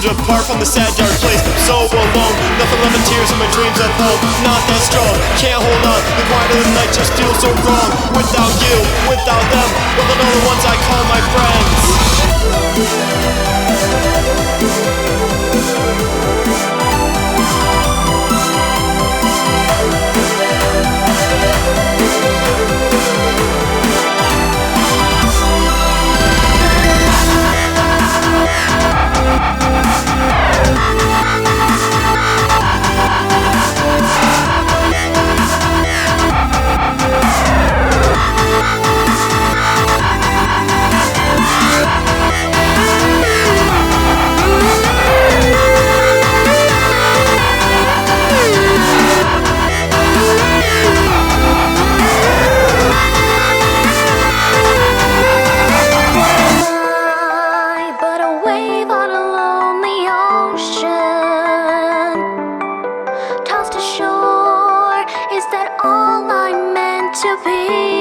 depart from the sad dark place. So alone, nothing left but tears in my dreams at home. Not that strong, can't hold on. The quiet of the night just feels so wrong. Without you, without them, without all the ones I call my friends. Tossed ashore, is that all I'm meant to be?